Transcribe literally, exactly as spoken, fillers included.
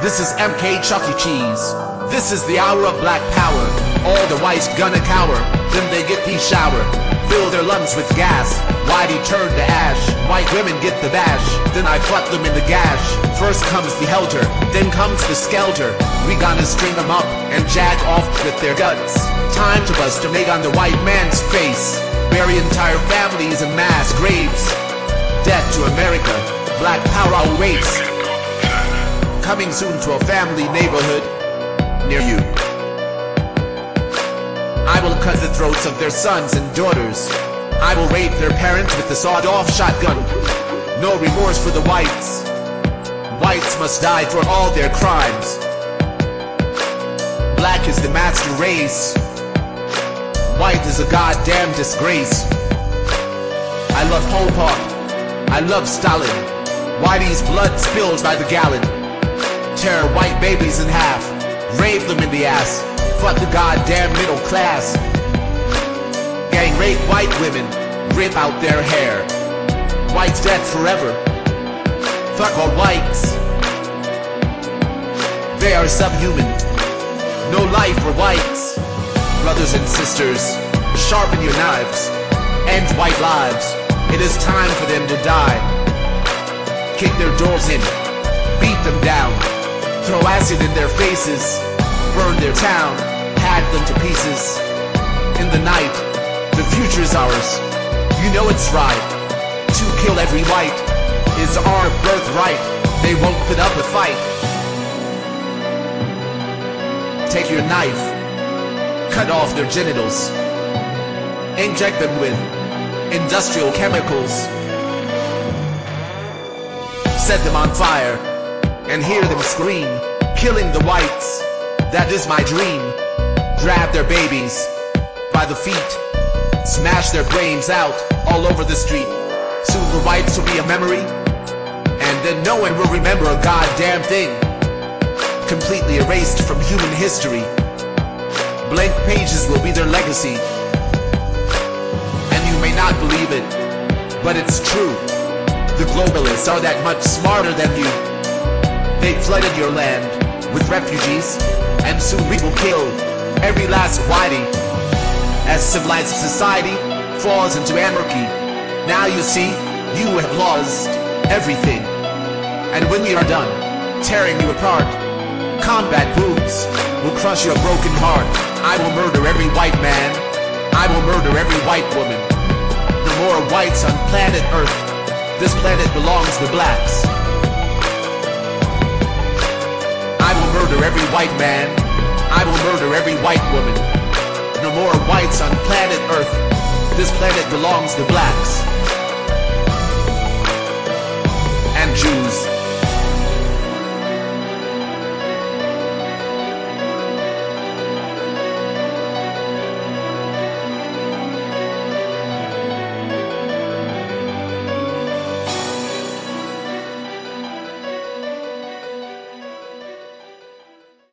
This is M K Chuck E. Cheese. This is the hour of black power. All the whites gonna cower, then they get the shower. Fill their lungs with gas, whitey turn to ash. White women get the bash, then I fuck them in the gash. First comes the helter, then comes the skelter. We gonna string them up and jack off with their guts. Time to bust a egg on the white man's face. Bury entire families in mass graves. Death to America, black power awaits. Coming soon to a family neighborhood near you. I will cut the throats of their sons and daughters. I will rape their parents with the sawed-off shotgun. No remorse for the whites. Whites must die for all their crimes. Black is the master race. White is a goddamn disgrace. I love Pol Pot. I love Stalin. Whitey's blood spilled by the gallon. Tear white babies in half. Rape them in the ass. Fuck the goddamn middle class. Gang rape white women. Rip out their hair. Whites dead forever. Fuck all whites. They are subhuman. No life for whites. Brothers and sisters, sharpen your knives. End white lives. It is time for them to die. Kick their doors in. Beat them down. Throw acid in their faces. Burn their town. Hack them to pieces. In the night, the future's ours. You know it's right. To kill every white is our birthright. They won't put up a fight. Take your knife. Cut off their genitals. Inject them with industrial chemicals. Set them on fire and hear them scream. Killing the whites, that is my dream. Grab their babies by the feet. Smash their brains out all over the street. Soon the whites will be a memory, and then no one will remember a goddamn thing. Completely erased from human history. Blank pages will be their legacy. And you may not believe it, but it's true. The globalists are that much smarter than you. They flooded your land with refugees, and soon we will kill every last whitey. As civilized society falls into anarchy, now you see, you have lost everything. And when we are done tearing you apart, combat boots will crush your broken heart. I will murder every white man. I will murder every white woman. No more whites on planet Earth. This planet belongs to blacks. I will murder every white man. I will murder every white woman. No more whites on planet Earth. This planet belongs to blacks.